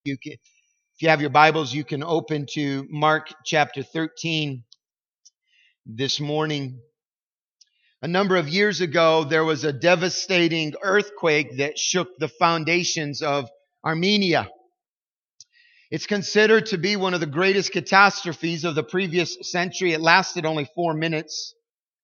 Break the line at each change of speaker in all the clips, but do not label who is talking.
If you have your Bibles, you can open to Mark chapter 13 this morning. A number of years ago, there was a devastating earthquake that shook the foundations of Armenia. It's considered to be one of the greatest catastrophes of the previous century. It lasted only 4 minutes.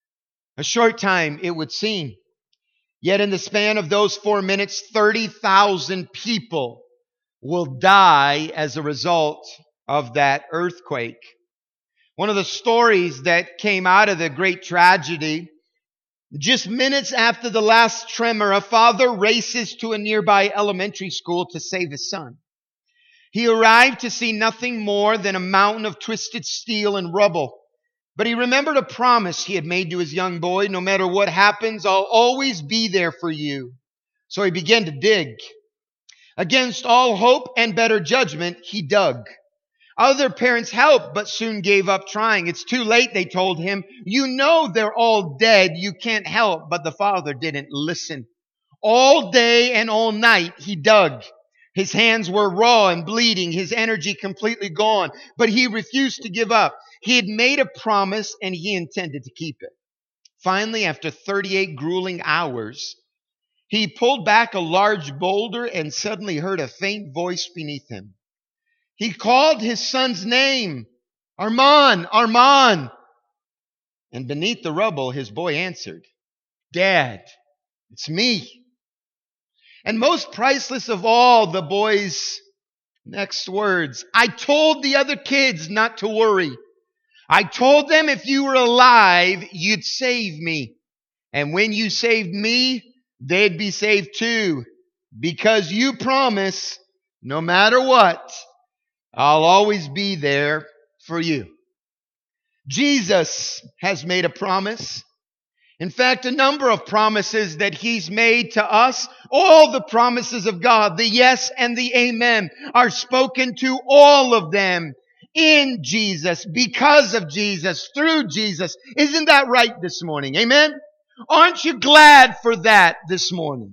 A short time, it would seem. Yet in the span of those 4 minutes, 30,000 people will die as a result of that earthquake. One of the stories that came out of the great tragedy, just minutes after the last tremor, a father races to a nearby elementary school to save his son. He arrived to see nothing more than a mountain of twisted steel and rubble. But he remembered a promise he had made to his young boy: no matter what happens, I'll always be there for you. So he began to dig. Against all hope and better judgment, he dug. Other parents helped, but soon gave up trying. It's too late, they told him. You know they're all dead. You can't help. But the father didn't listen. All day and all night, he dug. His hands were raw and bleeding, his energy completely gone. But he refused to give up. He had made a promise, and he intended to keep it. Finally, after 38 grueling hours, he pulled back a large boulder and suddenly heard a faint voice beneath him. He called his son's name, Arman, Arman. And beneath the rubble, his boy answered, Dad, it's me. And most priceless of all, the boy's next words, I told the other kids not to worry. I told them if you were alive, you'd save me. And when you saved me, they'd be saved too. Because you promise, no matter what, I'll always be there for you. Jesus has made a promise. In fact, a number of promises that He's made to us. All the promises of God, the yes and the amen, are spoken to all of them in Jesus, because of Jesus, through Jesus. Isn't that right this morning? Amen? Aren't you glad for that this morning?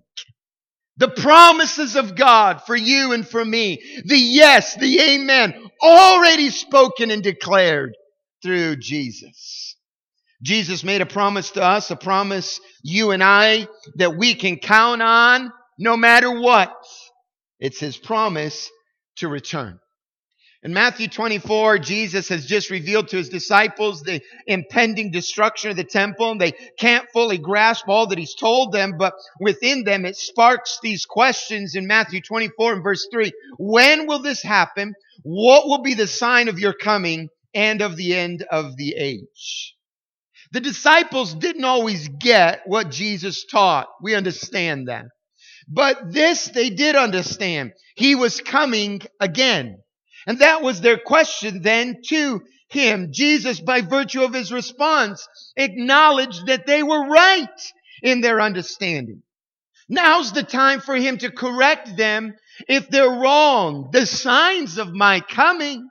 The promises of God for you and for me, the yes, the amen, already spoken and declared through Jesus. Jesus made a promise to us, a promise you and I that we can count on no matter what. It's His promise to return. In Matthew 24, Jesus has just revealed to His disciples the impending destruction of the temple. And they can't fully grasp all that He's told them, but within them it sparks these questions in Matthew 24 and verse 3. When will this happen? What will be the sign of your coming and of the end of the age? The disciples didn't always get what Jesus taught. We understand that. But this they did understand. He was coming again. And that was their question then to Him. Jesus, by virtue of His response, acknowledged that they were right in their understanding. Now's the time for Him to correct them if they're wrong. The signs of my coming,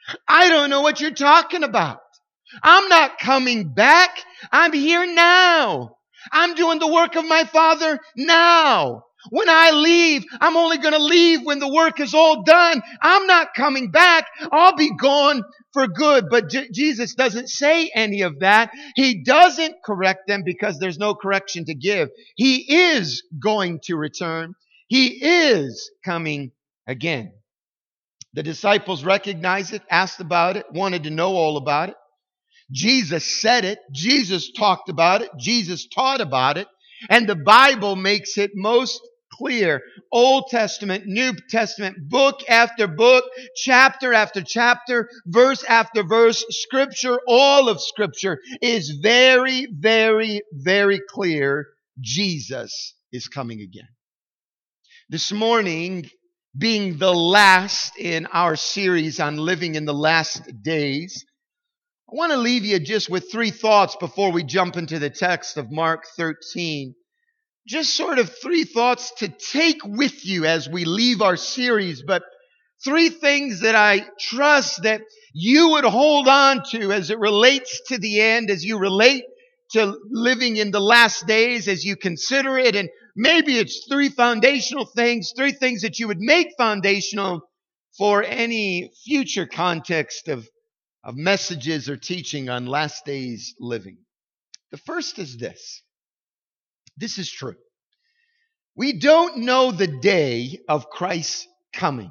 I don't know what you're talking about. I'm not coming back. I'm here now. I'm doing the work of my Father now. When I leave, I'm only going to leave when the work is all done. I'm not coming back. I'll be gone for good. But Jesus doesn't say any of that. He doesn't correct them because there's no correction to give. He is going to return. He is coming again. The disciples recognized it, asked about it, wanted to know all about it. Jesus said it. Jesus talked about it. Jesus taught about it. And the Bible makes it most clear. Old Testament, New Testament, book after book, chapter after chapter, verse after verse, Scripture, all of Scripture is very, very, very clear. Jesus is coming again. This morning, being the last in our series on living in the last days, I want to leave you just with 3 thoughts before we jump into the text of Mark 13. Just sort of 3 thoughts to take with you as we leave our series, but 3 things that I trust that you would hold on to as it relates to the end, as you relate to living in the last days, as you consider it. And maybe it's 3 foundational things, 3 things that you would make foundational for any future context of messages or teaching on last days living. The first is this. This is true. We don't know the day of Christ's coming,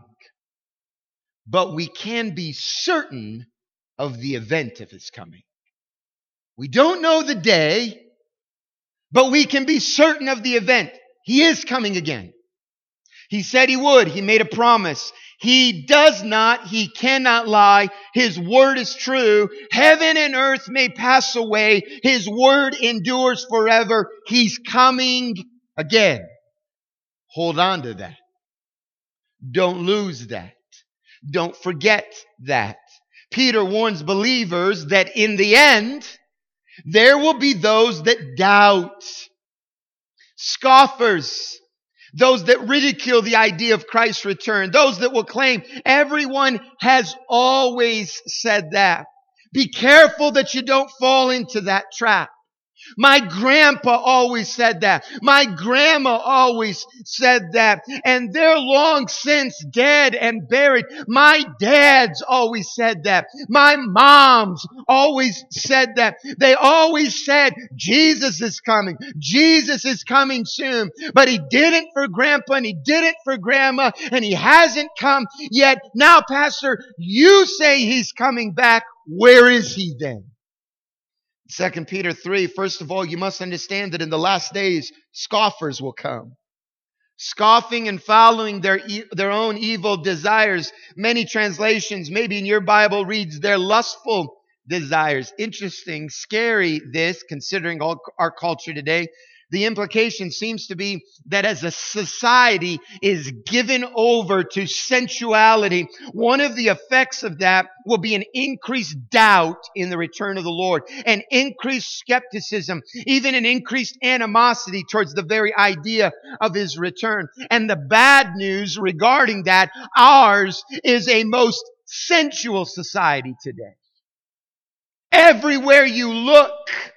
but we can be certain of the event of his coming. We don't know the day, but we can be certain of the event. He is coming again. He said he would. He made a promise. He cannot lie. His word is true. Heaven and earth may pass away. His word endures forever. He's coming again. Hold on to that. Don't lose that. Don't forget that. Peter warns believers that in the end, there will be those that doubt, scoffers, those that ridicule the idea of Christ's return, those that will claim everyone has always said that. Be careful that you don't fall into that trap. My grandpa always said that. My grandma always said that. And they're long since dead and buried. My dad's always said that. My mom's always said that. They always said, Jesus is coming. Jesus is coming soon. But he didn't for grandpa and he didn't for grandma and he hasn't come yet. Now, Pastor, you say he's coming back. Where is he then? 2 Peter 3, first of all, you must understand that in the last days, scoffers will come. Scoffing and following their own evil desires. Many translations, maybe in your Bible, reads their lustful desires. Interesting, scary this, considering our culture today. The implication seems to be that as a society is given over to sensuality, one of the effects of that will be an increased doubt in the return of the Lord, an increased skepticism, even an increased animosity towards the very idea of his return. And the bad news regarding that, ours is a most sensual society today. Everywhere you look,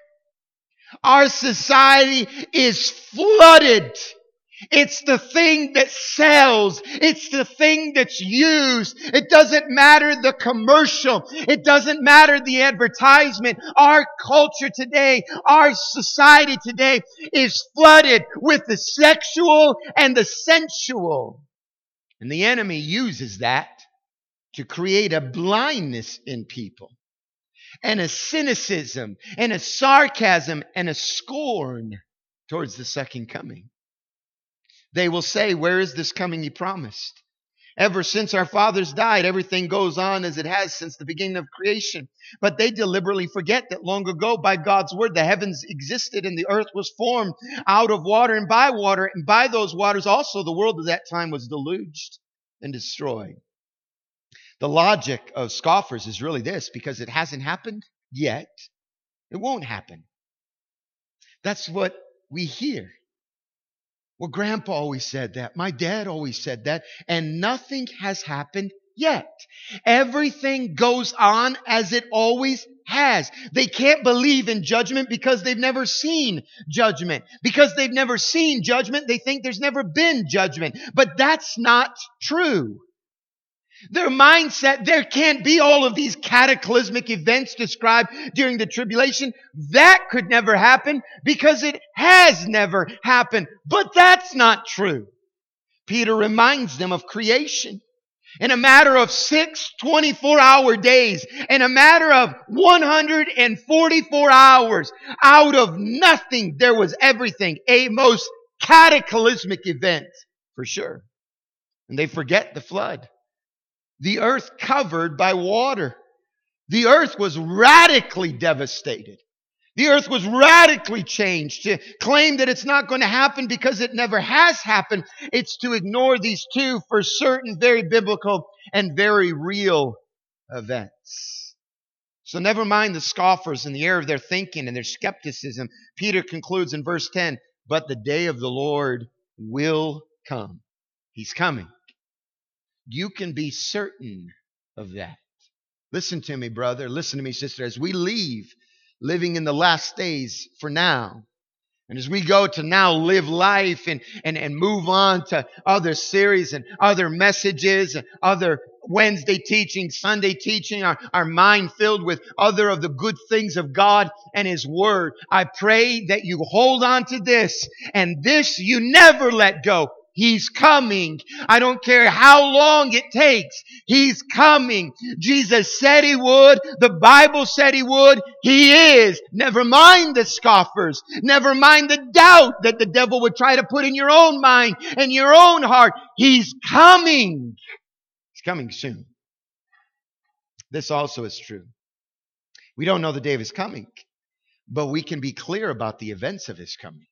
our society is flooded. It's the thing that sells. It's the thing that's used. It doesn't matter the commercial. It doesn't matter the advertisement. Our culture today, our society today is flooded with the sexual and the sensual. And the enemy uses that to create a blindness in people, and a cynicism, and a sarcasm, and a scorn towards the second coming. They will say, where is this coming he promised? Ever since our fathers died, everything goes on as it has since the beginning of creation. But they deliberately forget that long ago, by God's word, the heavens existed and the earth was formed out of water, and by those waters also the world at that time was deluged and destroyed. The logic of scoffers is really this: because it hasn't happened yet, it won't happen. That's what we hear. Well, Grandpa always said that. My dad always said that. And nothing has happened yet. Everything goes on as it always has. They can't believe in judgment because they've never seen judgment. Because they've never seen judgment, they think there's never been judgment. But that's not true. Their mindset, there can't be all of these cataclysmic events described during the tribulation. That could never happen because it has never happened. But that's not true. Peter reminds them of creation. In a matter of 6 24-hour days, in a matter of 144 hours, out of nothing there was everything. A most cataclysmic event, for sure. And they forget the flood. The earth covered by water. The earth was radically devastated. The earth was radically changed. To claim that it's not going to happen because it never has happened, it's to ignore these two, for certain, very biblical and very real events. So never mind the scoffers and the error of their thinking and their skepticism. Peter concludes in verse 10, but the day of the Lord will come. He's coming. You can be certain of that. Listen to me, brother. Listen to me, sister. As we leave living in the last days for now, and as we go to now live life and move on to other series and other messages and other Wednesday teaching, Sunday teaching, our mind filled with other of the good things of God and His Word. I pray that you hold on to this, and this you never let go. He's coming. I don't care how long it takes. He's coming. Jesus said He would. The Bible said He would. He is. Never mind the scoffers. Never mind the doubt that the devil would try to put in your own mind and your own heart. He's coming. He's coming soon. This also is true. We don't know the day of His coming, but we can be clear about the events of His coming.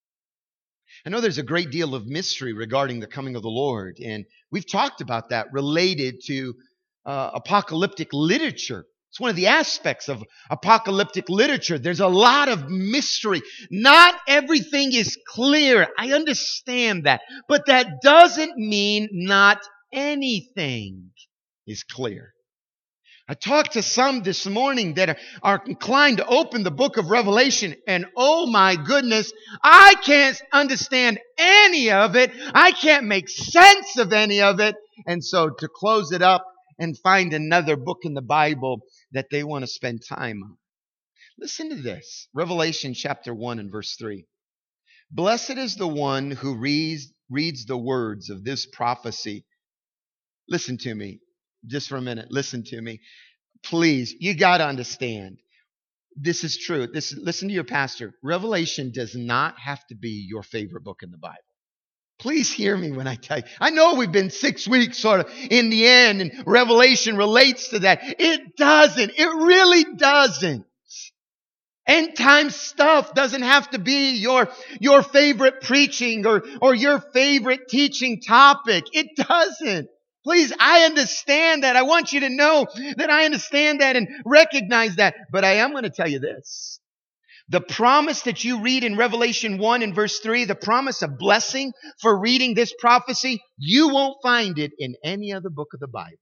I know there's a great deal of mystery regarding the coming of the Lord, and we've talked about that related to apocalyptic literature. It's one of the aspects of apocalyptic literature. There's a lot of mystery. Not everything is clear. I understand that. But that doesn't mean not anything is clear. I talked to some this morning that are inclined to open the book of Revelation, and oh my goodness, I can't understand any of it. I can't make sense of any of it. And so to close it up and find another book in the Bible that they want to spend time on. Listen to this. Revelation chapter 1 and verse 3. Blessed is the one who reads the words of this prophecy. Listen to me. Just for a minute, listen to me. Please, you got to understand. This is true. Listen to your pastor. Revelation does not have to be your favorite book in the Bible. Please hear me when I tell you. I know we've been 6 weeks sort of in the end, and Revelation relates to that. It doesn't. It really doesn't. End time stuff doesn't have to be your favorite preaching or your favorite teaching topic. It doesn't. Please, I understand that. I want you to know that I understand that and recognize that. But I am going to tell you this. The promise that you read in Revelation 1 and verse 3, the promise of blessing for reading this prophecy, you won't find it in any other book of the Bible.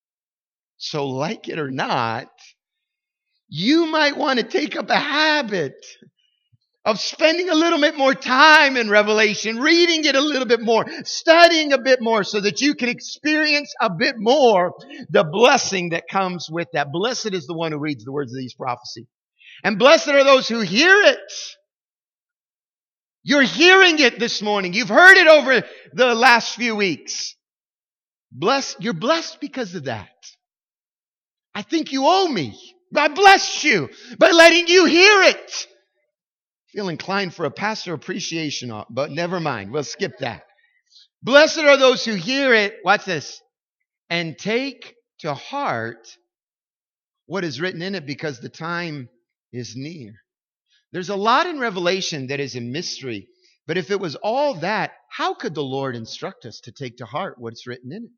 So like it or not, you might want to take up a habit of spending a little bit more time in Revelation, reading it a little bit more, studying a bit more so that you can experience a bit more the blessing that comes with that. Blessed is the one who reads the words of these prophecies. And blessed are those who hear it. You're hearing it this morning. You've heard it over the last few weeks. You're blessed because of that. I think you owe me. I bless you by letting you hear it. Feel inclined for a pastor appreciation, but never mind. We'll skip that. Blessed are those who hear it. Watch this. And take to heart what is written in it, because the time is near. There's a lot in Revelation that is a mystery. But if it was all that, how could the Lord instruct us to take to heart what's written in it?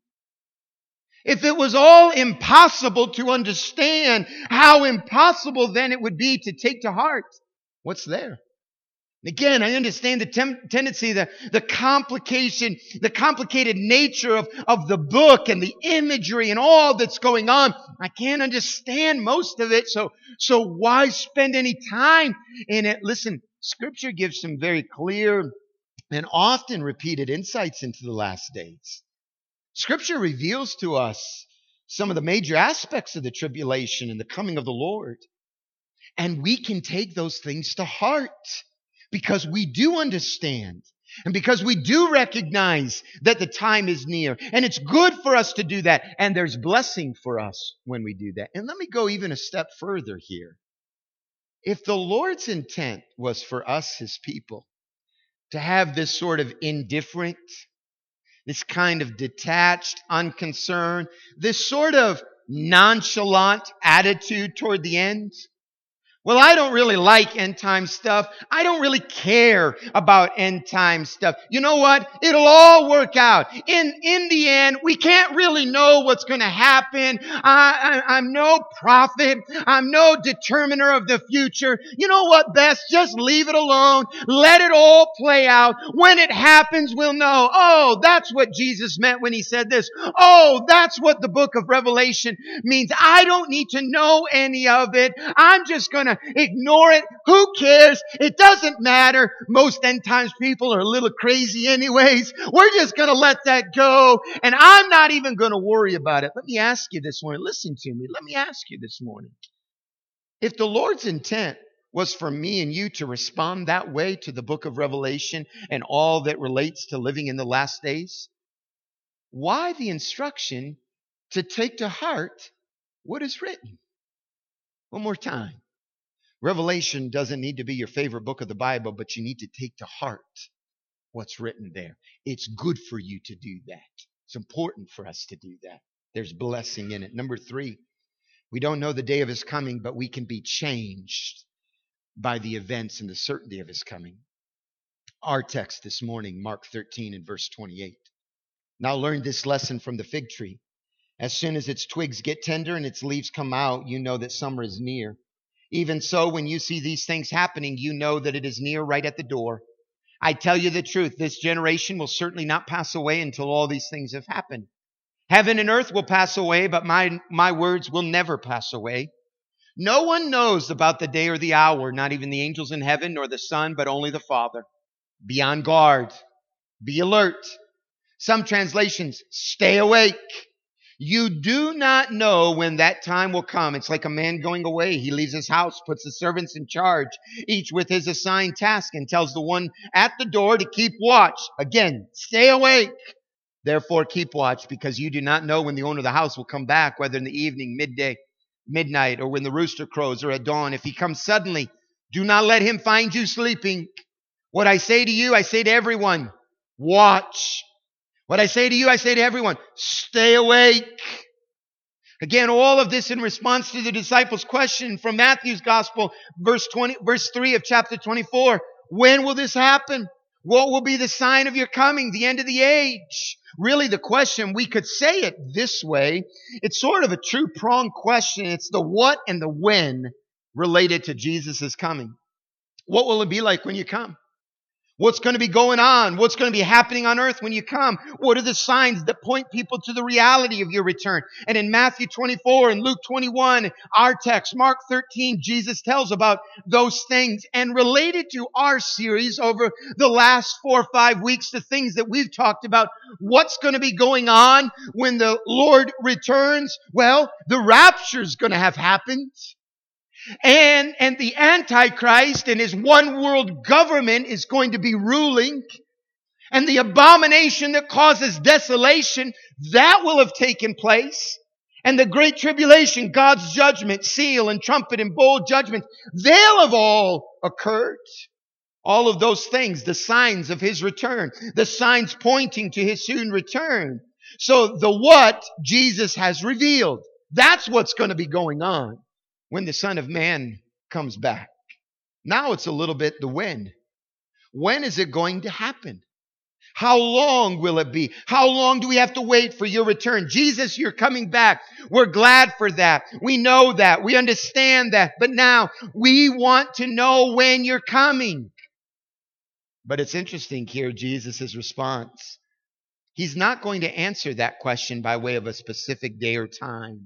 If it was all impossible to understand, how impossible then it would be to take to heart what's there. Again, I understand the tendency, the complication, the complicated nature of the book and the imagery and all that's going on. I can't understand most of it, so why spend any time in it? Listen, Scripture gives some very clear and often repeated insights into the last days. Scripture reveals to us some of the major aspects of the tribulation and the coming of the Lord. And we can take those things to heart because we do understand and because we do recognize that the time is near. And it's good for us to do that. And there's blessing for us when we do that. And let me go even a step further here. If the Lord's intent was for us, His people, to have this sort of indifferent, this kind of detached, unconcerned, this sort of nonchalant attitude toward the end, well, I don't really like end time stuff. I don't really care about end time stuff. You know what? It'll all work out. In the end, we can't really know what's going to happen. I'm no prophet. I'm no determiner of the future. You know what, best? Just leave it alone. Let it all play out. When it happens, we'll know. Oh, that's what Jesus meant when He said this. Oh, that's what the book of Revelation means. I don't need to know any of it. I'm just going to to ignore it. Who cares? It doesn't matter. Most end times people are a little crazy anyways. We're just going to let that go. And I'm not even going to worry about it. Let me ask you this morning. Listen to me. Let me ask you this morning. If the Lord's intent was for me and you to respond that way to the book of Revelation and all that relates to living in the last days, why the instruction to take to heart what is written? One more time. Revelation doesn't need to be your favorite book of the Bible, but you need to take to heart what's written there. It's good for you to do that. It's important for us to do that. There's blessing in it. Number 3, we don't know the day of his coming, but we can be changed by the events and the certainty of his coming. Our text this morning, Mark 13 and verse 28. Now learn this lesson from the fig tree. As soon as its twigs get tender and its leaves come out, you know that summer is near. Even so, when you see these things happening, you know that it is near, right at the door. I tell you the truth, this generation will certainly not pass away until all these things have happened. Heaven and earth will pass away, but my words will never pass away. No one knows about the day or the hour, not even the angels in heaven nor the Son, but only the Father. Be on guard. Be alert. Some translations, stay awake. You do not know when that time will come. It's like a man going away. He leaves his house, puts the servants in charge, each with his assigned task, and tells the one at the door to keep watch. Again, stay awake. Therefore, keep watch, because you do not know when the owner of the house will come back, whether in the evening, midday, midnight, or when the rooster crows, or at dawn. If he comes suddenly, do not let him find you sleeping. What I say to you, I say to everyone, watch. What I say to you, I say to everyone, stay awake. Again, all of this in response to the disciples' question from Matthew's Gospel, verse 3 of chapter 24. When will this happen? What will be the sign of your coming, the end of the age? Really, the question, we could say it this way. It's sort of a two-pronged question. It's the what and the when related to Jesus' coming. What will it be like when you come? What's going to be going on? What's going to be happening on earth when you come? What are the signs that point people to the reality of your return? And in Matthew 24 and Luke 21, our text, Mark 13, Jesus tells about those things. And related to our series over the last 4 or 5 weeks, the things that we've talked about, what's going to be going on when the Lord returns? Well, the rapture is going to have happened. And the Antichrist and his one world government is going to be ruling. And the abomination that causes desolation, that will have taken place. And the great tribulation, God's judgment, seal and trumpet and bowl judgment, they'll have all occurred. All of those things, the signs of his return, the signs pointing to his soon return. So the what Jesus has revealed, that's what's going to be going on when the Son of Man comes back. Now it's a little bit the when. When is it going to happen? How long will it be? How long do we have to wait for your return? Jesus, you're coming back. We're glad for that. We know that. We understand that. But now we want to know when you're coming. But it's interesting here, Jesus' response. He's not going to answer that question by way of a specific day or time.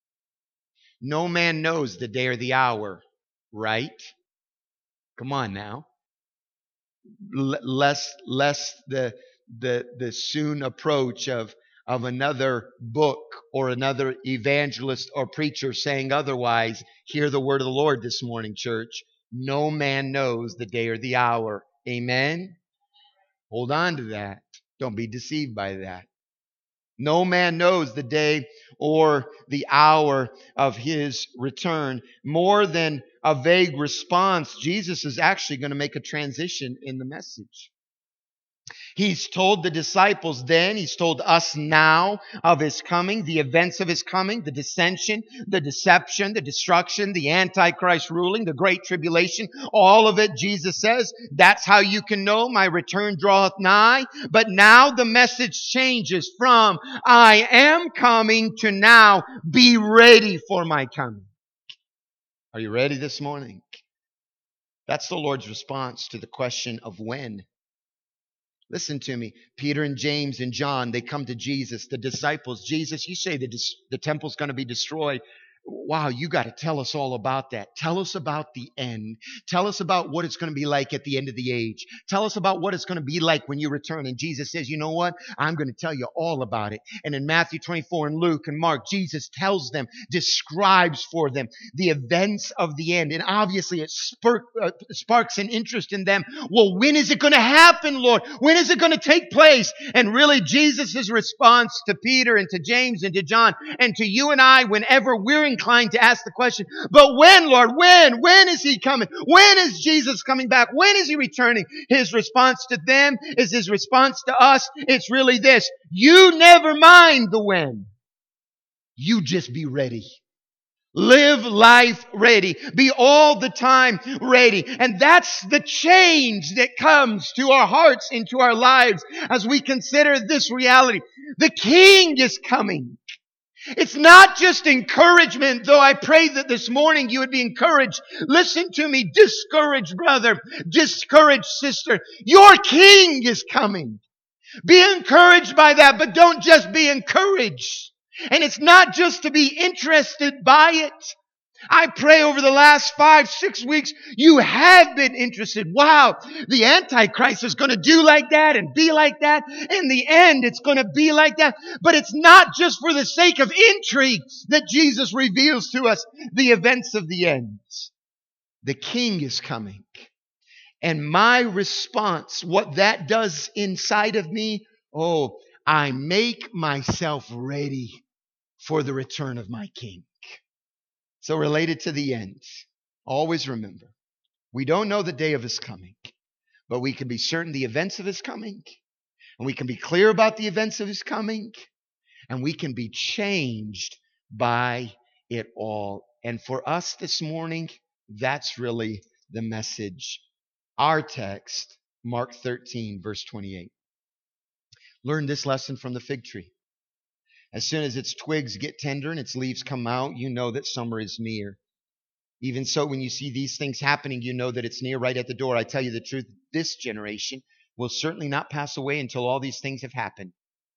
No man knows the day or the hour, right? Come on now. Lest the soon approach of another book or another evangelist or preacher saying otherwise. Hear the word of the Lord this morning, church. No man knows the day or the hour. Amen? Hold on to that. Don't be deceived by that. No man knows the day or the hour of his return. More than a vague response, Jesus is actually going to make a transition in the message. He's told the disciples then, he's told us now of his coming, the events of his coming, the dissension, the deception, the destruction, the Antichrist ruling, the great tribulation, all of it, Jesus says, that's how you can know my return draweth nigh. But now the message changes from I am coming to now be ready for my coming. Are you ready this morning? That's the Lord's response to the question of when. Listen to me. Peter and James and John, they come to Jesus, the disciples. Jesus, you say the temple's going to be destroyed. wow, you got to tell us all about that. Tell us about the end. Tell us about what it's going to be like at the end of the age. Tell us about what it's going to be like when you return. And Jesus says, you know what? I'm going to tell you all about it. And in Matthew 24 and Luke and Mark, Jesus tells them, describes for them the events of the end. And obviously it sparks an interest in them. Well, when is it going to happen, Lord? When is it going to take place? And really Jesus' response to Peter and to James and to John and to you and I, whenever we're inclined to ask the question, but when, Lord, when? When is he coming? When is Jesus coming back? When is he returning? His response to them is his response to us. It's really this: you never mind the when. You just be ready. Live life ready. Be all the time ready. And that's the change that comes to our hearts, into our lives, as we consider this reality. The King is coming. It's not just encouragement, though I pray that this morning you would be encouraged. Listen to me, discouraged brother, discouraged sister. Your King is coming. Be encouraged by that, but don't just be encouraged. And it's not just to be interested by it. I pray over the last 5-6 weeks, you have been interested. Wow, the Antichrist is going to do like that and be like that. In the end, it's going to be like that. But it's not just for the sake of intrigue that Jesus reveals to us the events of the end. The King is coming. And my response, what that does inside of me, I make myself ready for the return of my King. So related to the end, always remember, we don't know the day of his coming, but we can be certain the events of his coming, and we can be clear about the events of his coming, and we can be changed by it all. And for us this morning, that's really the message. Our text, Mark 13, verse 28. Learn this lesson from the fig tree. As soon as its twigs get tender and its leaves come out, you know that summer is near. Even so, when you see these things happening, you know that it's near, right at the door. I tell you the truth, this generation will certainly not pass away until all these things have happened.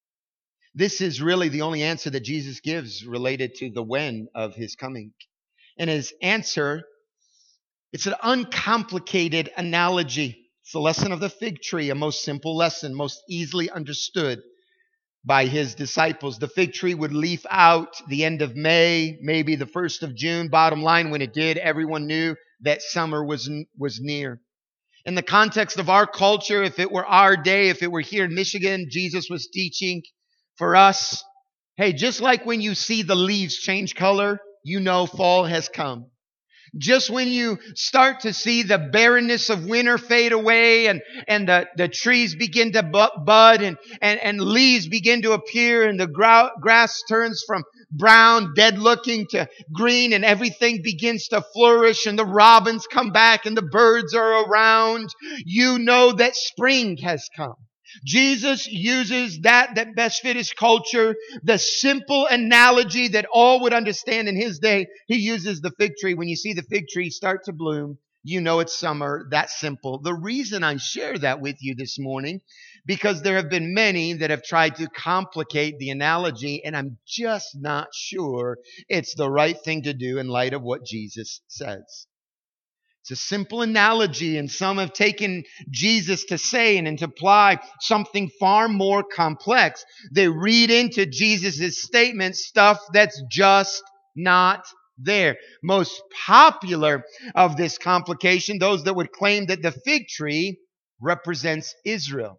This is really the only answer that Jesus gives related to the when of his coming. And his answer, it's an uncomplicated analogy. It's the lesson of the fig tree, a most simple lesson, most easily understood by his disciples. The fig tree would leaf out the end of May, maybe the 1st of June. Bottom line, when it did, everyone knew that summer was near. In the context of our culture, if it were our day, if it were here in Michigan, Jesus was teaching for us, hey, just like when you see the leaves change color, you know fall has come. Just when you start to see the barrenness of winter fade away and the trees begin to bud and leaves begin to appear and the grass turns from brown, dead looking to green and everything begins to flourish and the robins come back and the birds are around, you know that spring has come. Jesus uses that best fit his culture, the simple analogy that all would understand in his day. He uses the fig tree. When you see the fig tree start to bloom, you know it's summer. That's simple. The reason I share that with you this morning, because there have been many that have tried to complicate the analogy, and I'm just not sure it's the right thing to do in light of what Jesus says. It's a simple analogy, and some have taken Jesus to say and to apply something far more complex. They read into Jesus' statement stuff that's just not there. Most popular of this complication, those that would claim that the fig tree represents Israel.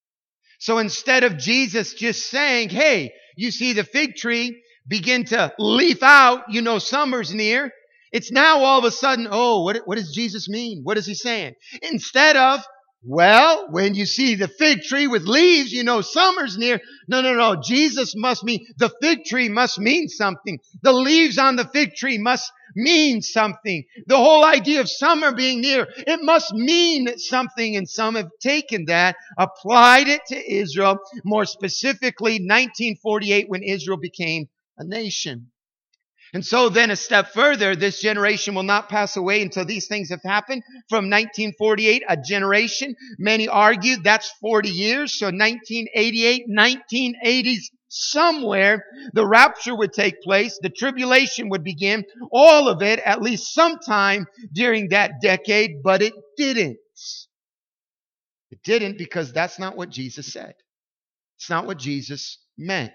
So instead of Jesus just saying, hey, you see the fig tree begin to leaf out, you know summer's near, it's now all of a sudden, what does Jesus mean? What is he saying? Instead of, well, when you see the fig tree with leaves, you know summer's near. No. Jesus must mean, the fig tree must mean something. The leaves on the fig tree must mean something. The whole idea of summer being near, it must mean something. And some have taken that, applied it to Israel, more specifically 1948 when Israel became a nation. And so then a step further, this generation will not pass away until these things have happened. From 1948, a generation. Many argue that's 40 years. So 1988, 1980s, somewhere, the rapture would take place. The tribulation would begin. All of it, at least sometime during that decade, but it didn't. It didn't because that's not what Jesus said. It's not what Jesus meant.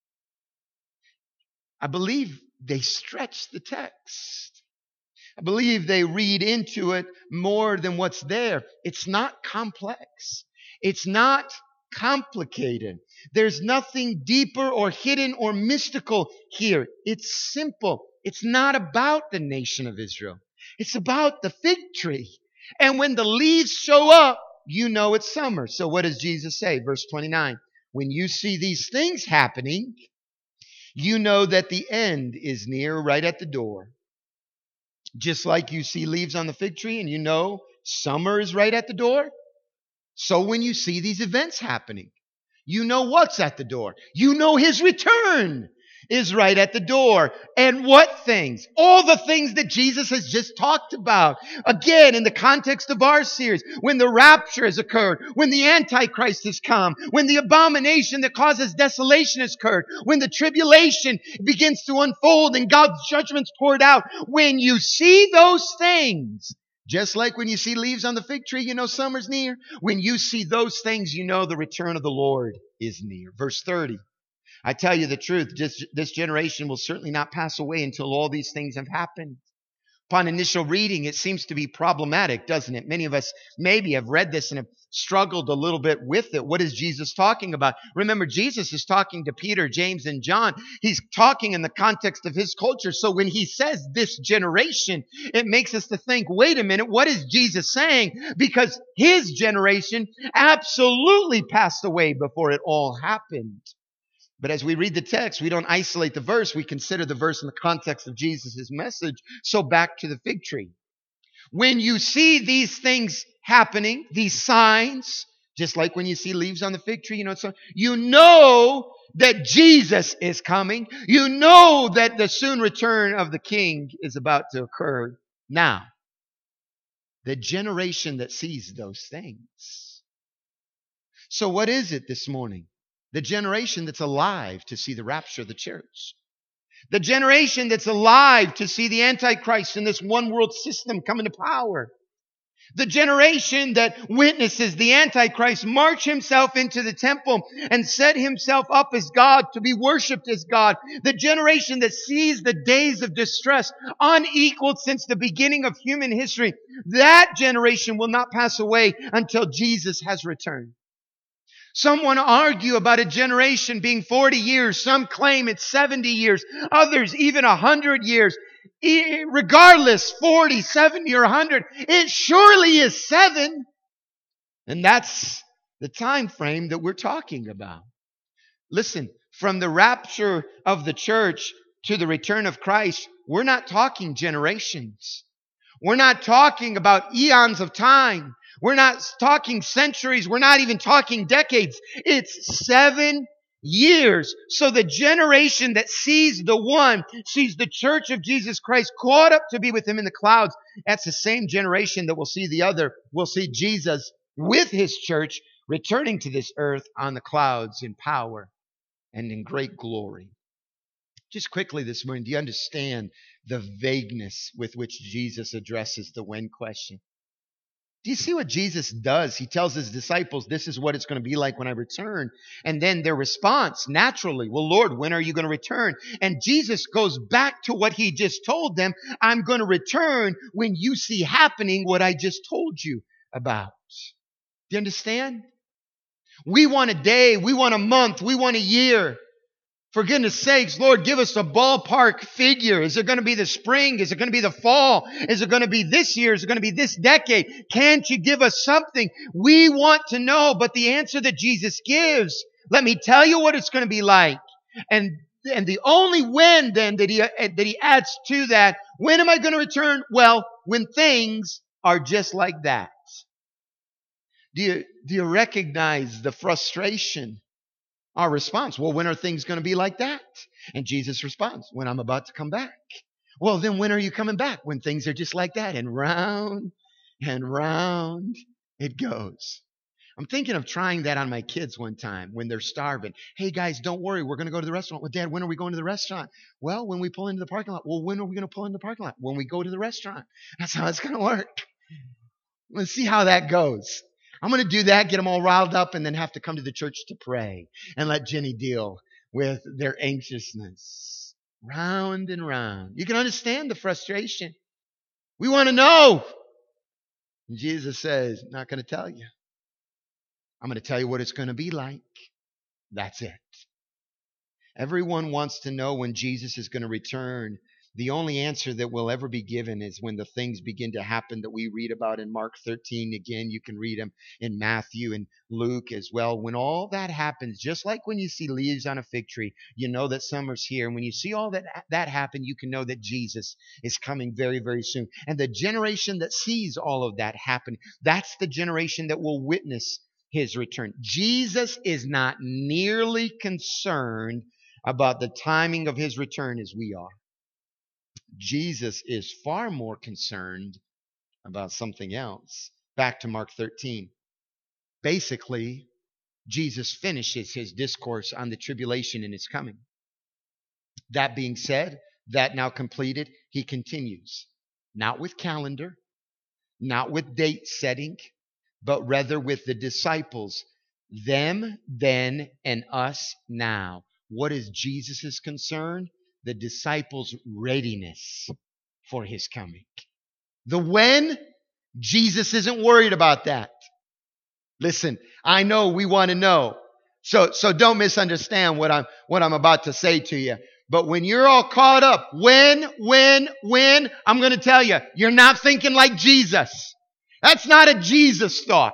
I believe they stretch the text. I believe they read into it more than what's there. It's not complex. It's not complicated. There's nothing deeper or hidden or mystical here. It's simple. It's not about the nation of Israel. It's about the fig tree. And when the leaves show up, you know it's summer. So what does Jesus say? Verse 29. When you see these things happening, you know that the end is near, right at the door. Just like you see leaves on the fig tree and you know summer is right at the door. So when you see these events happening, you know what's at the door. You know His return is right at the door. And what things? All the things that Jesus has just talked about. Again, in the context of our series, when the rapture has occurred, when the Antichrist has come, when the abomination that causes desolation has occurred, when the tribulation begins to unfold and God's judgments poured out. When you see those things, just like when you see leaves on the fig tree, you know summer's near. When you see those things, you know the return of the Lord is near. Verse 30. I tell you the truth, this generation will certainly not pass away until all these things have happened. Upon initial reading, it seems to be problematic, doesn't it? Many of us maybe have read this and have struggled a little bit with it. What is Jesus talking about? Remember, Jesus is talking to Peter, James, and John. He's talking in the context of his culture. So when he says this generation, it makes us to think, wait a minute, what is Jesus saying? Because his generation absolutely passed away before it all happened. But as we read the text, we don't isolate the verse. We consider the verse in the context of Jesus' message. So back to the fig tree. When you see these things happening, these signs, just like when you see leaves on the fig tree, you know that Jesus is coming. You know that the soon return of the King is about to occur. Now, the generation that sees those things. So what is it this morning? The generation that's alive to see the rapture of the church. The generation that's alive to see the Antichrist in this one world system come into power. The generation that witnesses the Antichrist march himself into the temple and set himself up as God to be worshipped as God. The generation that sees the days of distress unequaled since the beginning of human history. That generation will not pass away until Jesus has returned. Some want to argue about a generation being 40 years. Some claim it's 70 years. Others even 100 years. Regardless, 40, 70, or 100, it surely is 7. And that's the time frame that we're talking about. Listen, from the rapture of the church to the return of Christ, we're not talking generations. We're not talking about eons of time. We're not talking centuries. We're not even talking decades. It's 7 years. So the generation that sees the church of Jesus Christ caught up to be with him in the clouds. That's the same generation that will see Jesus with his church returning to this earth on the clouds in power and in great glory. Just quickly this morning, do you understand the vagueness with which Jesus addresses the when question? Do you see what Jesus does? He tells his disciples, this is what it's going to be like when I return. And then their response, naturally, well, Lord, when are you going to return? And Jesus goes back to what he just told them. I'm going to return when you see happening what I just told you about. Do you understand? We want a day. We want a month. We want a year. For goodness sakes, Lord, give us a ballpark figure. Is it going to be the spring? Is it going to be the fall? Is it going to be this year? Is it going to be this decade? Can't you give us something? We want to know, but the answer that Jesus gives, let me tell you what it's going to be like. And the only when then that he adds to that, when am I going to return? Well, when things are just like that. Do you recognize the frustration Our response, well, when are things going to be like that? And Jesus responds, when I'm about to come back. Well, then when are you coming back? When things are just like that. And round it goes. I'm thinking of trying that on my kids one time when they're starving. Hey guys, don't worry, we're going to go to the restaurant. Well, Dad, when are we going to the restaurant? Well, when we pull into the parking lot. Well, when are we going to pull into the parking lot? When we go to the restaurant. That's how it's going to work. Let's see how that goes. I'm going to do that, get them all riled up, and then have to come to the church to pray and let Jenny deal with their anxiousness. Round and round. You can understand the frustration. We want to know. And Jesus says, not going to tell you. I'm going to tell you what it's going to be like. That's it. Everyone wants to know when Jesus is going to return. The only answer that will ever be given is when the things begin to happen that we read about in Mark 13. Again, you can read them in Matthew and Luke as well. When all that happens, just like when you see leaves on a fig tree, you know that summer's here. And when you see all that happen, you can know that Jesus is coming very, very soon. And the generation that sees all of that happen, that's the generation that will witness his return. Jesus is not nearly concerned about the timing of his return as we are. Jesus is far more concerned about something else. Back to Mark 13. Basically, Jesus finishes his discourse on the tribulation and his coming. That being said, that now completed, he continues. Not with calendar, not with date setting, but rather with the disciples. Them then and us now. What is Jesus' concern? The disciples' readiness for his coming. The when, Jesus isn't worried about that. Listen, I know we want to know. So don't misunderstand what I'm about to say to you. But when you're all caught up, when, I'm going to tell you, you're not thinking like Jesus. That's not a Jesus thought.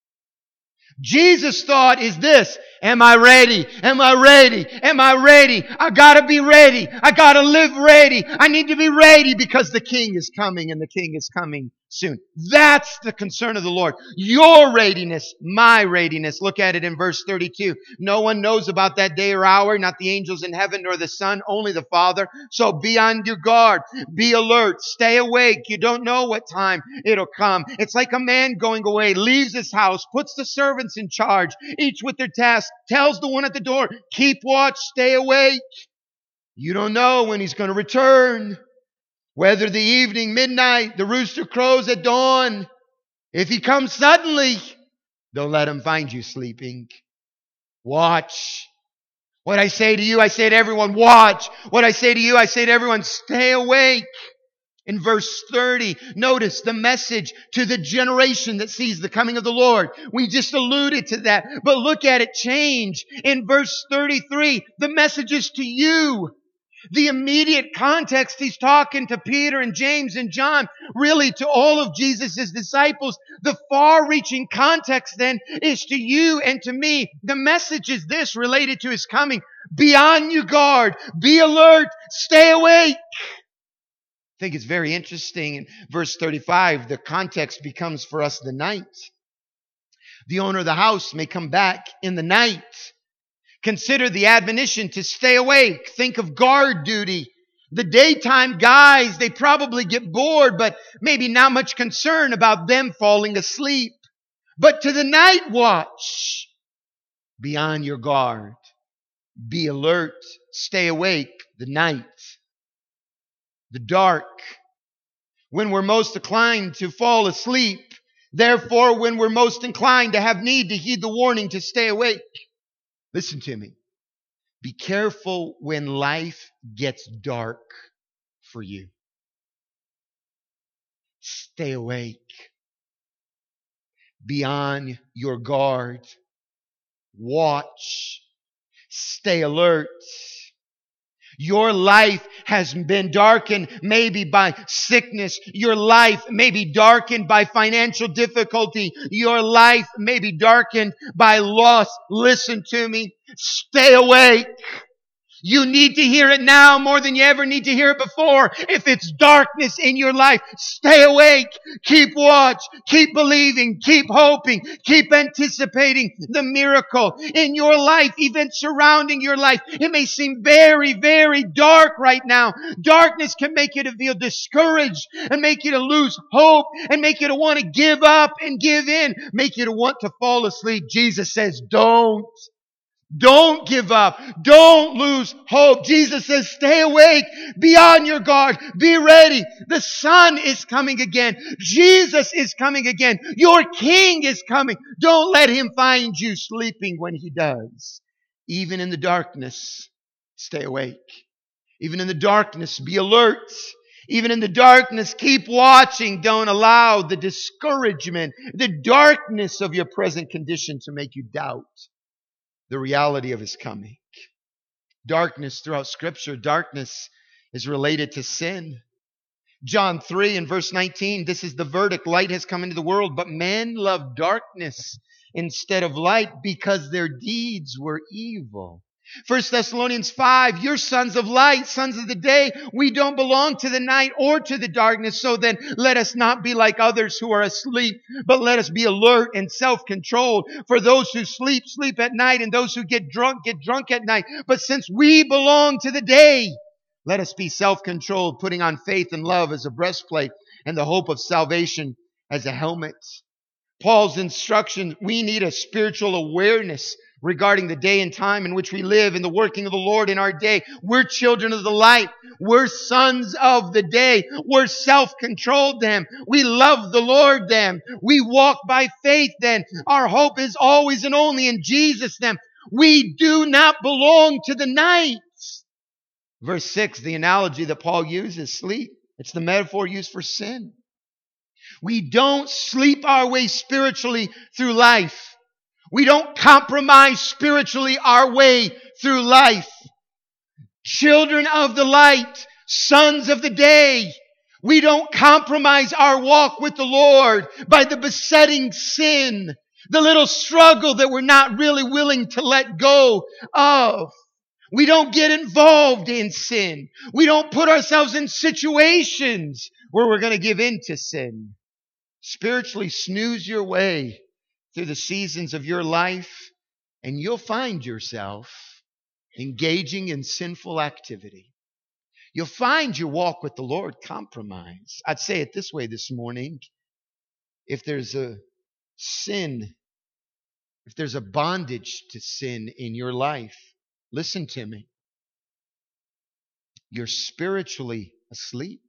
Jesus' thought is this: am I ready? Am I ready? Am I ready? I gotta be ready. I gotta live ready. I need to be ready because the King is coming and the King is coming soon. That's the concern of the Lord. Your readiness, my readiness. Look at it in verse 32. No one knows about that day or hour, not the angels in heaven nor the Son, only the Father. So be on your guard. Be alert. Stay awake. You don't know what time it'll come. It's like a man going away, leaves his house, puts the servants in charge, each with their task, tells the one at the door, keep watch, stay awake. You don't know when he's going to return. Whether the evening, midnight, the rooster crows at dawn. If he comes suddenly, don't let him find you sleeping. Watch. What I say to you, I say to everyone, watch. What I say to you, I say to everyone, stay awake. In verse 30, notice the message to the generation that sees the coming of the Lord. We just alluded to that. But look at it change. In verse 33, the message is to you. The immediate context, he's talking to Peter and James and John, really to all of Jesus' disciples. The far-reaching context then is to you and to me. The message is this related to his coming. Be on your guard. Be alert. Stay awake. I think it's very interesting. In verse 35, the context becomes for us the night. The owner of the house may come back in the night. Consider the admonition to stay awake. Think of guard duty. The daytime guys, they probably get bored, but maybe not much concern about them falling asleep. But to the night watch, be on your guard. Be alert. Stay awake. The night. The dark. When we're most inclined to fall asleep. Therefore, when we're most inclined to have need to heed the warning to stay awake. Listen to me. Be careful when life gets dark for you. Stay awake. Be on your guard. Watch. Stay alert. Your life has been darkened maybe by sickness. Your life may be darkened by financial difficulty. Your life may be darkened by loss. Listen to me. Stay awake. You need to hear it now more than you ever need to hear it before. If it's darkness in your life, stay awake. Keep watch. Keep believing. Keep hoping. Keep anticipating the miracle in your life, events surrounding your life. It may seem very, very dark right now. Darkness can make you to feel discouraged and make you to lose hope and make you to want to give up and give in, make you to want to fall asleep. Jesus says, don't. Don't give up. Don't lose hope. Jesus says, stay awake. Be on your guard. Be ready. The Son is coming again. Jesus is coming again. Your King is coming. Don't let Him find you sleeping when He does. Even in the darkness, stay awake. Even in the darkness, be alert. Even in the darkness, keep watching. Don't allow the discouragement, the darkness of your present condition to make you doubt the reality of His coming. Darkness throughout Scripture, darkness is related to sin. John 3 and verse 19, this is the verdict. Light has come into the world, but men love darkness instead of light because their deeds were evil. 1 Thessalonians 5, you're sons of light, sons of the day. We don't belong to the night or to the darkness. So then let us not be like others who are asleep, but let us be alert and self-controlled. For those who sleep, sleep at night, and those who get drunk at night. But since we belong to the day, let us be self-controlled, putting on faith and love as a breastplate and the hope of salvation as a helmet. Paul's instruction, we need a spiritual awareness regarding the day and time in which we live and the working of the Lord in our day. We're children of the light. We're sons of the day. We're self-controlled then. We love the Lord then. We walk by faith then. Our hope is always and only in Jesus then. We do not belong to the night. Verse 6, the analogy that Paul uses, sleep. It's the metaphor used for sin. We don't sleep our way spiritually through life. We don't compromise spiritually our way through life. Children of the light, sons of the day, we don't compromise our walk with the Lord by the besetting sin, the little struggle that we're not really willing to let go of. We don't get involved in sin. We don't put ourselves in situations where we're going to give in to sin. Spiritually snooze your way through the seasons of your life, and you'll find yourself engaging in sinful activity. You'll find your walk with the Lord compromised. I'd say it this way this morning. If there's a sin, if there's a bondage to sin in your life, listen to me. You're spiritually asleep.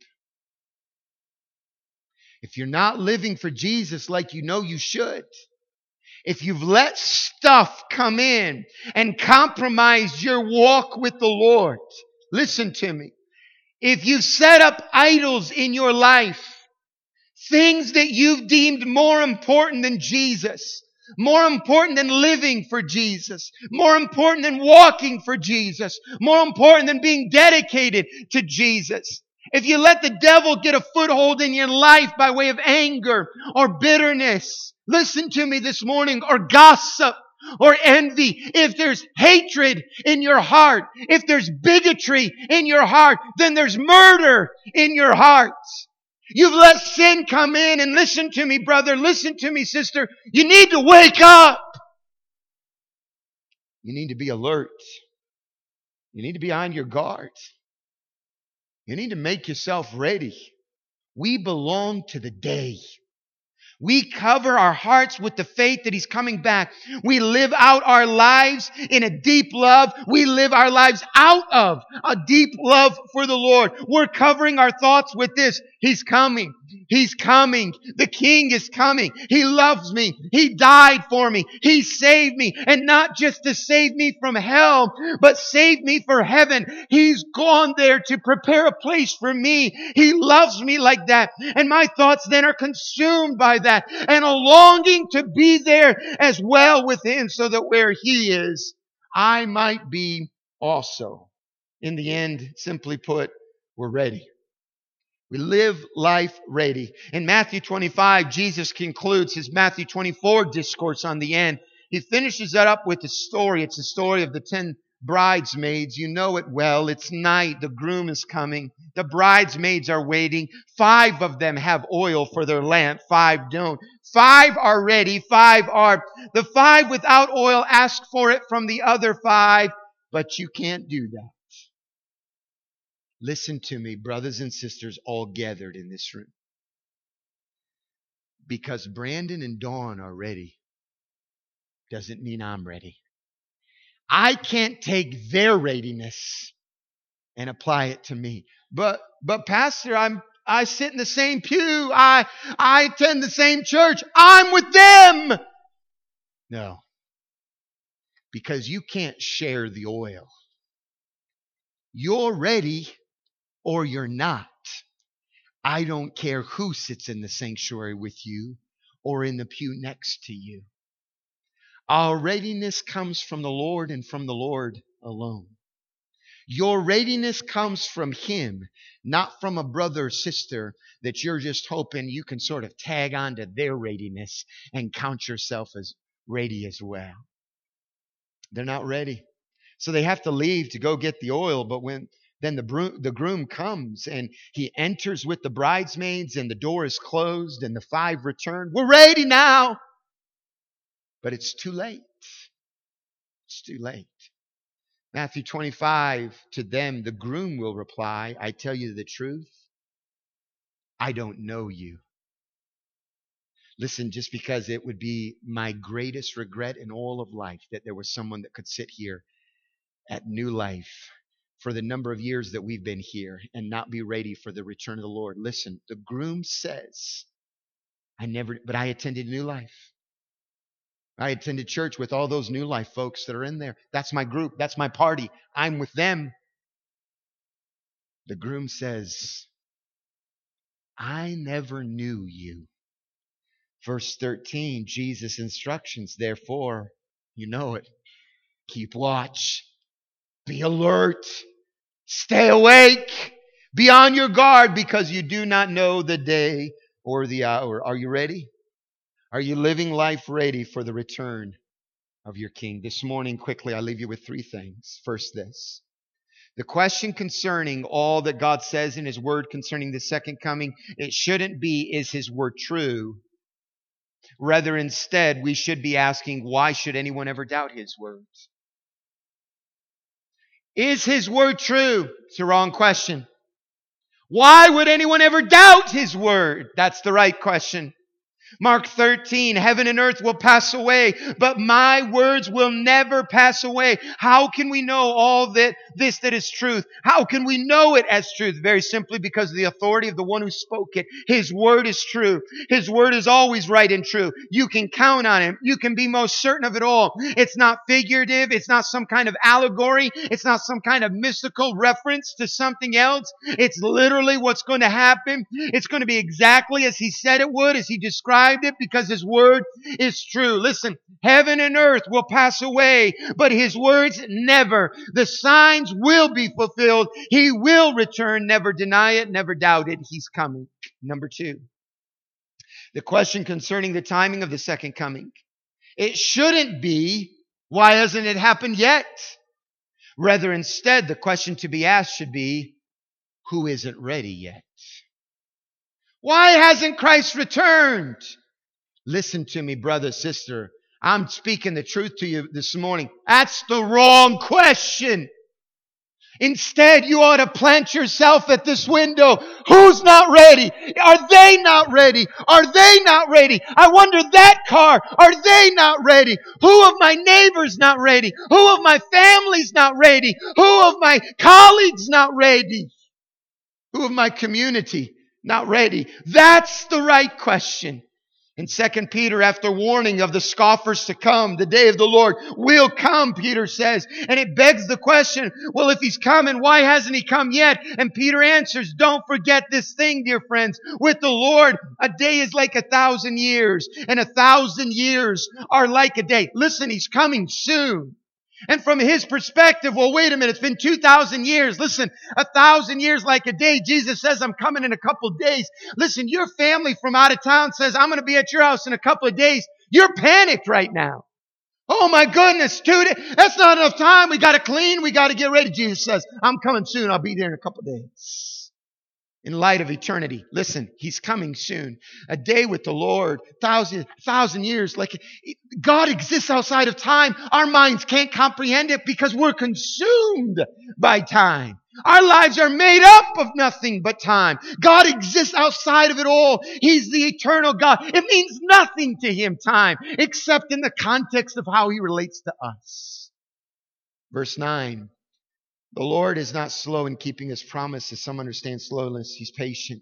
If you're not living for Jesus like you know you should, if you've let stuff come in and compromise your walk with the Lord, listen to me. If you've set up idols in your life, things that you've deemed more important than Jesus, more important than living for Jesus, more important than walking for Jesus, more important than being dedicated to Jesus. If you let the devil get a foothold in your life by way of anger or bitterness, listen to me this morning, or gossip or envy, if there's hatred in your heart, if there's bigotry in your heart, then there's murder in your heart. You've let sin come in, and listen to me, brother, listen to me, sister. You need to wake up. You need to be alert. You need to be on your guard. You need to make yourself ready. We belong to the day. We cover our hearts with the faith that He's coming back. We live out our lives in a deep love. We live our lives out of a deep love for the Lord. We're covering our thoughts with this. He's coming. He's coming. The King is coming. He loves me. He died for me. He saved me. And not just to save me from hell, but save me for heaven. He's gone there to prepare a place for me. He loves me like that. And my thoughts then are consumed by that. And a longing to be there as well with Him, so that where He is, I might be also. In the end, simply put, we're ready. We live life ready. In Matthew 25, Jesus concludes His Matthew 24 discourse on the end. He finishes that up with a story. It's the story of the 10 bridesmaids. You know it well. It's night. The groom is coming. The bridesmaids are waiting. 5 of them have oil for their lamp. 5 don't. 5 are ready. 5 are. The 5 without oil ask for it from the other 5, but you can't do that. Listen to me, brothers and sisters all gathered in this room. Because Brandon and Dawn are ready doesn't mean I'm ready. I can't take their readiness and apply it to me. But Pastor, I sit in the same pew. I attend the same church. I'm with them. No. Because you can't share the oil. You're ready or you're not. I don't care who sits in the sanctuary with you or in the pew next to you. Our readiness comes from the Lord and from the Lord alone. Your readiness comes from Him, not from a brother or sister that you're just hoping you can sort of tag onto their readiness and count yourself as ready as well. They're not ready. So they have to leave to go get the oil, but then the groom comes and he enters with the bridesmaids and the door is closed and the 5 return. We're ready now. But it's too late. It's too late. Matthew 25, to them the groom will reply, I tell you the truth, I don't know you. Listen, just because it would be my greatest regret in all of life that there was someone that could sit here at New Life for the number of years that we've been here and not be ready for the return of the Lord. Listen, the groom says, but I attended New Life. I attended church with all those New Life folks that are in there. That's my group. That's my party. I'm with them. The groom says, I never knew you. Verse 13, Jesus' instructions, therefore, you know it. Keep watch. Be alert. Stay awake. Be on your guard because you do not know the day or the hour. Are you ready? Are you living life ready for the return of your King? This morning, quickly, I leave you with 3 things. First, this. The question concerning all that God says in His Word concerning the second coming, it shouldn't be, is His Word true? Rather, instead, we should be asking, why should anyone ever doubt His words? Is His Word true? It's the wrong question. Why would anyone ever doubt His Word? That's the right question. Mark 13, heaven and earth will pass away, but my words will never pass away. How can we know all that is truth? How can we know it as truth? Very simply because of the authority of the one who spoke it. His word is true. His word is always right and true. You can count on Him. You can be most certain of it all. It's not figurative. It's not some kind of allegory. It's not some kind of mystical reference to something else. It's literally what's going to happen. It's going to be exactly as He said it would, as He described it, because His word is true. Listen, heaven and earth will pass away, but His words never. The signs will be fulfilled. He will return. Never deny it. Never doubt it. He's coming. Number 2, the question concerning the timing of the second coming. It shouldn't be, why hasn't it happened yet? Rather, instead, the question to be asked should be, who isn't ready yet? Why hasn't Christ returned? Listen to me, brother, sister. I'm speaking the truth to you this morning. That's the wrong question. Instead, you ought to plant yourself at this window. Who's not ready? Are they not ready? Are they not ready? I wonder that car. Are they not ready? Who of my neighbors not ready? Who of my family's not ready? Who of my colleagues not ready? Who of my community not ready? That's the right question. In 2 Peter, after warning of the scoffers to come, the day of the Lord will come, Peter says. And it begs the question, well, if He's coming, why hasn't He come yet? And Peter answers, don't forget this thing, dear friends. With the Lord, a day is like 1,000 years, and 1,000 years are like a day. Listen, He's coming soon. And from His perspective, well, wait a minute, it's been 2,000 years. Listen, 1,000 years like a day. Jesus says, I'm coming in a couple of days. Listen, your family from out of town says, I'm going to be at your house in a couple of days. You're panicked right now. Oh my goodness, 2 days. That's not enough time. We got to clean. We got to get ready. Jesus says, I'm coming soon. I'll be there in a couple of days. In light of eternity. Listen, He's coming soon. A day with the Lord, thousand years. Like God exists outside of time. Our minds can't comprehend it because we're consumed by time. Our lives are made up of nothing but time. God exists outside of it all. He's the eternal God. It means nothing to Him, time, except in the context of how He relates to us. Verse 9. The Lord is not slow in keeping His promises. Some understand slowness. He's patient.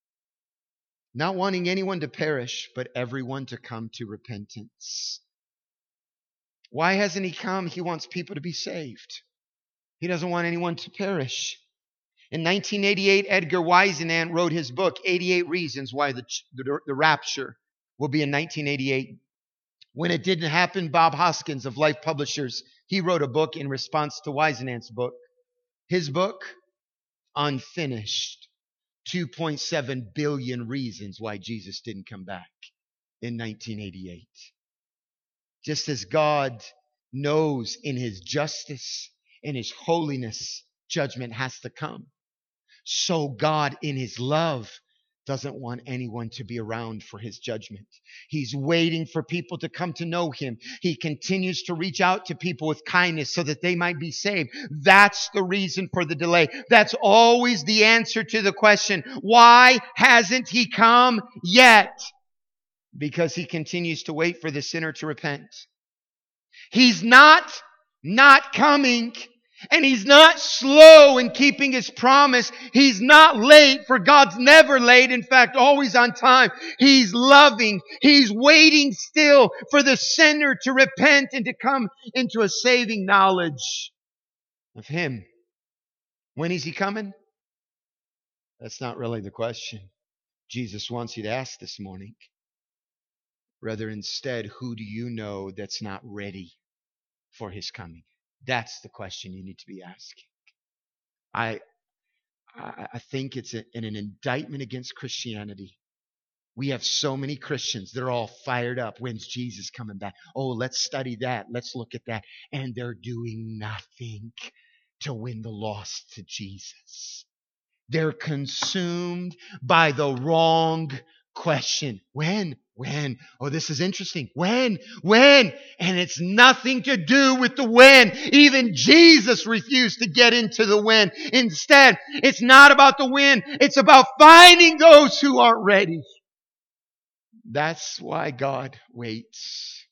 Not wanting anyone to perish, but everyone to come to repentance. Why hasn't He come? He wants people to be saved. He doesn't want anyone to perish. In 1988, Edgar Whisenant wrote his book, 88 Reasons Why the Rapture will be in 1988. When it didn't happen, Bob Hoskins of Life Publishers, he wrote a book in response to Whisenant's book. His book, Unfinished, 2.7 billion reasons why Jesus didn't come back in 1988. Just as God knows in His justice, in His holiness, judgment has to come. So God in His love doesn't want anyone to be around for His judgment. He's waiting for people to come to know Him. He continues to reach out to people with kindness so that they might be saved. That's the reason for the delay. That's always the answer to the question, why hasn't He come yet? Because He continues to wait for the sinner to repent. He's not coming. And He's not slow in keeping His promise. He's not late, for God's never late. In fact, always on time. He's loving. He's waiting still for the sinner to repent and to come into a saving knowledge of Him. When is He coming? That's not really the question Jesus wants you to ask this morning. Rather, instead, who do you know that's not ready for His coming? That's the question you need to be asking. I think it's an indictment against Christianity. We have so many Christians. They're all fired up. When's Jesus coming back? Oh, let's study that. Let's look at that. And they're doing nothing to win the lost to Jesus. They're consumed by the wrong question. When? Oh, this is interesting. When? And it's nothing to do with the when. Even Jesus refused to get into the when. Instead, it's not about the when. It's about finding those who aren't ready. That's why God waits.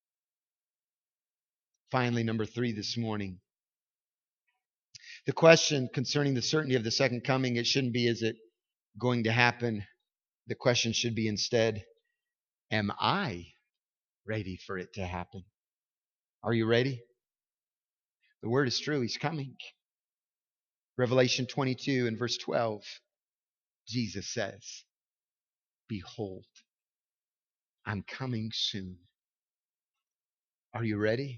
Finally, number 3 this morning. The question concerning the certainty of the second coming, it shouldn't be, is it going to happen? The question should be instead, am I ready for it to happen? Are you ready? The word is true. He's coming. Revelation 22 and verse 12, Jesus says, behold, I'm coming soon. Are you ready?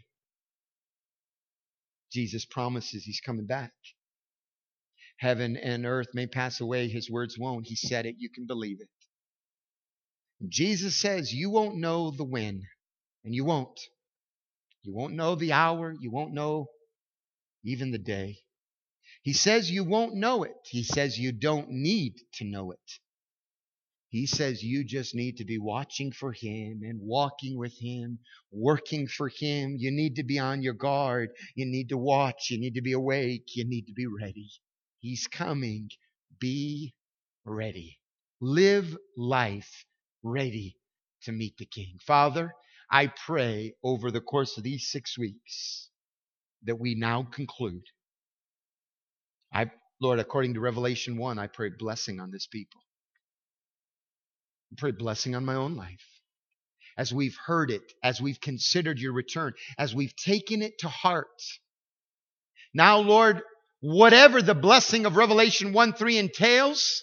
Jesus promises He's coming back. Heaven and earth may pass away. His words won't. He said it. You can believe it. Jesus says you won't know the when, and you won't. You won't know the hour. You won't know even the day. He says you won't know it. He says you don't need to know it. He says you just need to be watching for Him and walking with Him, working for Him. You need to be on your guard. You need to watch. You need to be awake. You need to be ready. He's coming. Be ready. Live life ready to meet the King. Father, I pray over the course of these 6 weeks that we now conclude. Lord, according to Revelation 1, I pray blessing on this people. I pray blessing on my own life. As we've heard it, as we've considered your return, as we've taken it to heart. Now, Lord, whatever the blessing of Revelation 1:3 entails,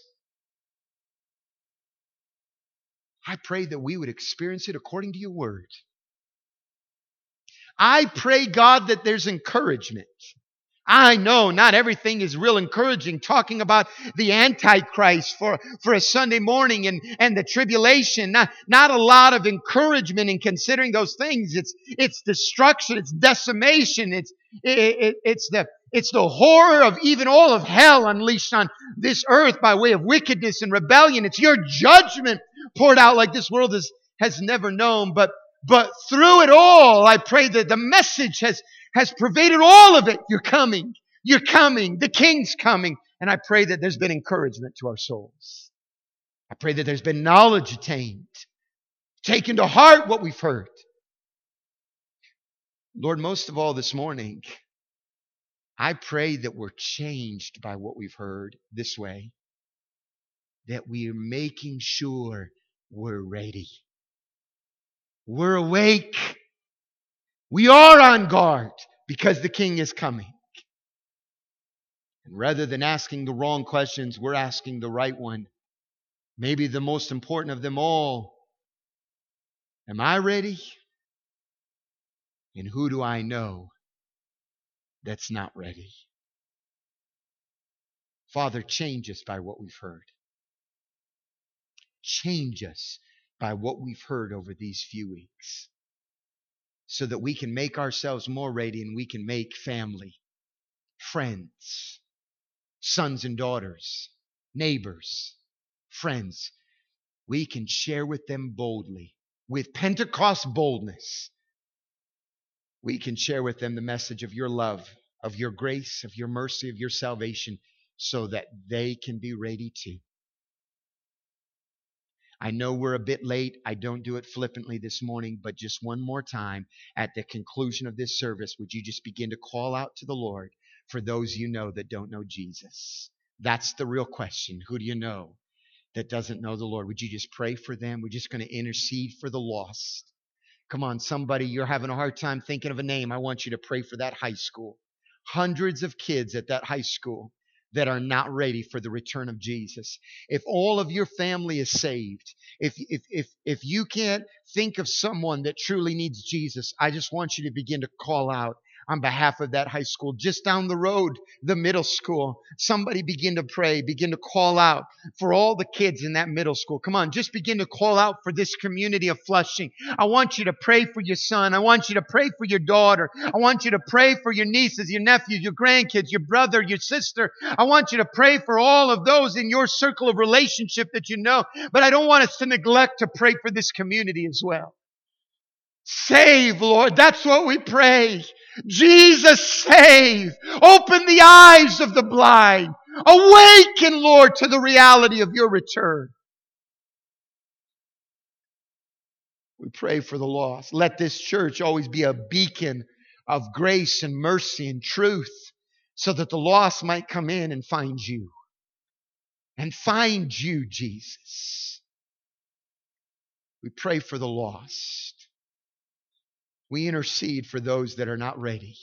I pray that we would experience it according to your word. I pray, God, that there's encouragement I know not everything is real encouraging. Talking about the Antichrist for a Sunday morning and the tribulation. Not a lot of encouragement in considering those things. It's destruction. It's decimation. It's the horror of even all of hell unleashed on this earth by way of wickedness and rebellion. It's your judgment poured out like this world has never known. But through it all, I pray that the message has pervaded all of it. You're coming. You're coming. The King's coming. And I pray that there's been encouragement to our souls. I pray that there's been knowledge attained. Taken to heart what we've heard. Lord, most of all this morning, I pray that we're changed by what we've heard this way. That we are making sure we're ready. We're awake. We are on guard because the King is coming. And rather than asking the wrong questions, we're asking the right one. Maybe the most important of them all. Am I ready? And who do I know that's not ready? Father, change us by what we've heard. Change us by what we've heard over these few weeks. So that we can make ourselves more ready and we can make family, friends, sons and daughters, neighbors, friends. We can share with them boldly, with Pentecost boldness. We can share with them the message of your love, of your grace, of your mercy, of your salvation, so that they can be ready too. I know we're a bit late. I don't do it flippantly this morning, but just one more time at the conclusion of this service, would you just begin to call out to the Lord for those you know that don't know Jesus? That's the real question. Who do you know that doesn't know the Lord? Would you just pray for them? We're just going to intercede for the lost. Come on, somebody, you're having a hard time thinking of a name. I want you to pray for that high school. Hundreds of kids at that high school that are not ready for the return of Jesus. If all of your family is saved, if you can't think of someone that truly needs Jesus, I just want you to begin to call out on behalf of that high school. Just down the road, the middle school. Somebody begin to pray, begin to call out for all the kids in that middle school. Come on, just begin to call out for this community of Flushing. I want you to pray for your son. I want you to pray for your daughter. I want you to pray for your nieces, your nephews, your grandkids, your brother, your sister. I want you to pray for all of those in your circle of relationship that you know. But I don't want us to neglect to pray for this community as well. Save, Lord. That's what we pray. Jesus, save. Open the eyes of the blind. Awaken, Lord, to the reality of your return. We pray for the lost. Let this church always be a beacon of grace and mercy and truth so that the lost might come in and find you. And find you, Jesus. We pray for the lost. We intercede for those that are not ready.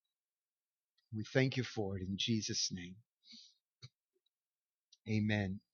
We thank you for it in Jesus' name. Amen.